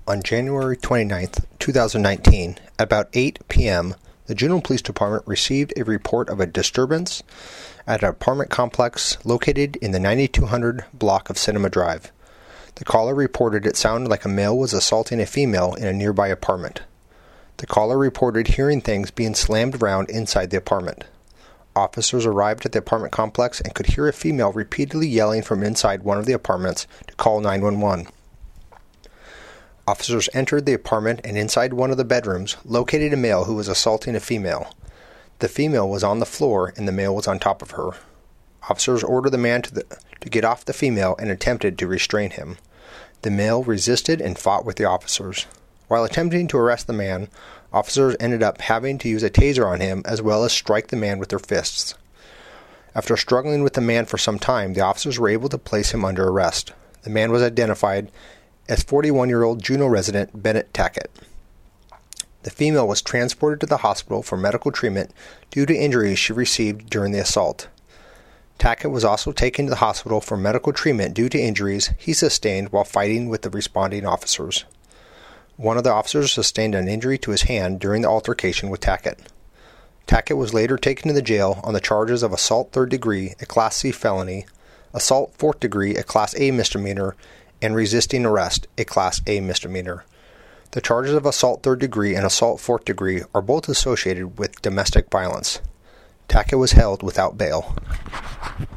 On January 29, 2019, at about 8 p.m., the Juneau Police Department received a report of a disturbance at an apartment complex located in the 9200 block of Cinema Drive. The caller reported it sounded like a male was assaulting a female in a nearby apartment. The caller reported hearing things being slammed around inside the apartment. Officers arrived at the apartment complex and could hear a female repeatedly yelling from inside one of the apartments to call 911. Officers entered the apartment and inside one of the bedrooms located a male who was assaulting a female. The female was on the floor and the male was on top of her. Officers ordered the man to get off the female and attempted to restrain him. The male resisted and fought with the officers. While attempting to arrest the man, officers ended up having to use a taser on him as well as strike the man with their fists. After struggling with the man for some time, the officers were able to place him under arrest. The man was identified as 41-year-old Juneau resident Bennett Tackett. The female was transported to the hospital for medical treatment due to injuries she received during the assault. Tackett was also taken to the hospital for medical treatment due to injuries he sustained while fighting with the responding officers. One of the officers sustained an injury to his hand during the altercation with Tackett. Tackett was later taken to the jail on the charges of assault third degree, a Class C felony, assault fourth degree, a Class A misdemeanor, and resisting arrest, a Class A misdemeanor. The charges of assault third degree and assault fourth degree are both associated with domestic violence. Tackett was held without bail.